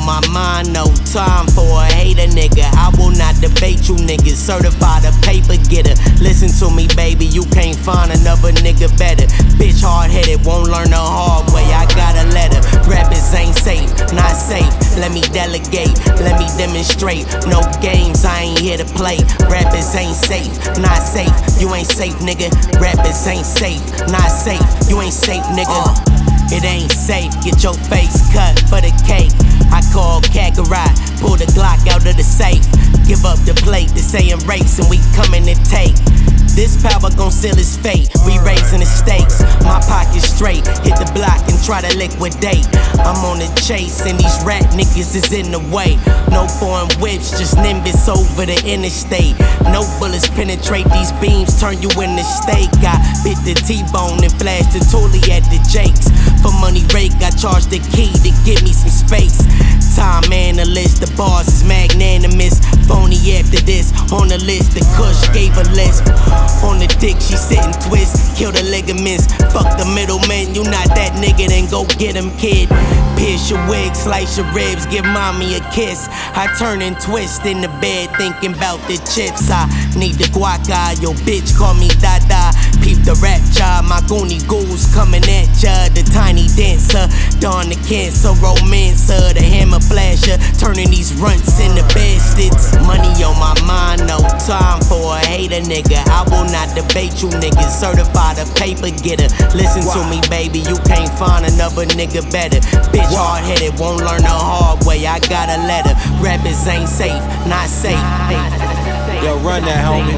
my mind, no time for a hater nigga. I will not debate you niggas, certified a paper getter. Listen to me baby, you can't find another nigga better. Bitch hard-headed, won't learn the hard way, I got a letter. Rappers ain't safe, not safe, let me delegate, let me demonstrate. No games, I ain't here to play. Rappers ain't safe, not safe, you ain't safe nigga. Rappers ain't safe, not safe, you ain't safe nigga. It ain't safe, get your face cut for the cake. I call Kakarot, pull the Glock out of the safe. Give up the plate, this ain't race and we coming to take. This power gon' seal his fate, we raising the stakes. My pocket straight, hit the block and try to liquidate. I'm on the chase and these rat niggas is in the way. No foreign whips, just Nimbus over the interstate. No bullets penetrate these beams, turn you into steak. I bit the T-bone and flashed the Tully at the Jakes. For money rake, I charge the key to give me some space. Time analyst, the bars is magnanimous. Phony after this, on the list, the Kush gave a lisp. On the dick, she sitting twist, kill the ligaments. Fuck the middleman, you not that nigga, then go get him, kid. Pierce your wig, slice your ribs, give mommy a kiss. I turn and twist in the bed, thinking about the chips. I need the guaca, your bitch call me Dada. Peep the rap job, my goonie ghouls coming at ya. The tiny dancer, dawn the cancer, romancer, the hammer flasher, turning these runts into bastards. Money on my mind, no time for a hater nigga. I will not debate you niggas, certified a paper getter. Listen to me baby, you can't find another nigga better. Bitch hard-headed, won't learn the hard way, I got a letter. Rappers ain't safe, not safe. Yo, run that homie.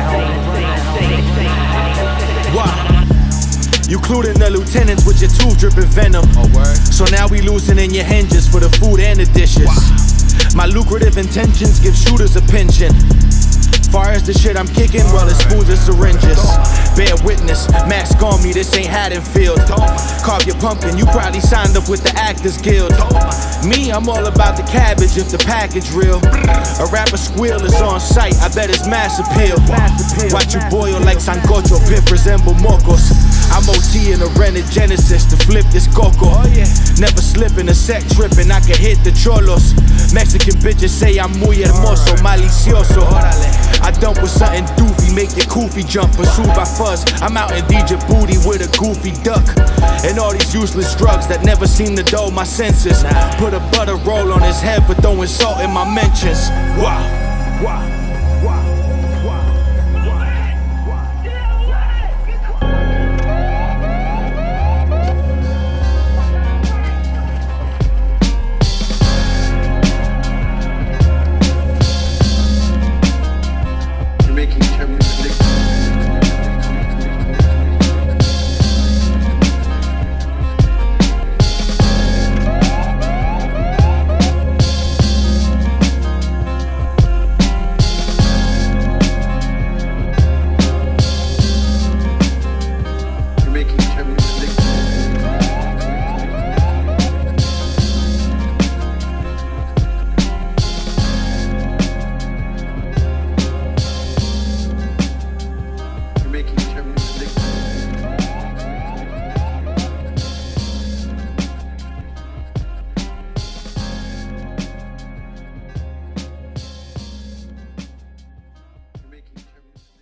Wow. You clued in the lieutenants with your tooth dripping venom. So now we loosening your hinges for the food and the dishes. My lucrative intentions give shooters a pension. Far as the shit I'm kicking, well it's spoons and syringes. Bear witness, mask on me, this ain't Haddonfield. Carve your pumpkin, you probably signed up with the Actors Guild. Me, I'm all about the cabbage if the package real. A rapper squeal is on sight, I bet it's mass appeal. Watch you boil like sancocho, pith resemble mocos. I'm OT in a rented Genesis to flip this coco. Never slipping, a set tripping, I can hit the cholos. Mexican bitches say I'm muy hermoso, malicioso. I dump with something doofy, make your koofy jump. Pursued by fuzz, I'm out in DJ booty with a goofy duck. And all these useless drugs that never seem to dull my senses. Put a butter roll on his head for throwing salt in my mentions. Wow.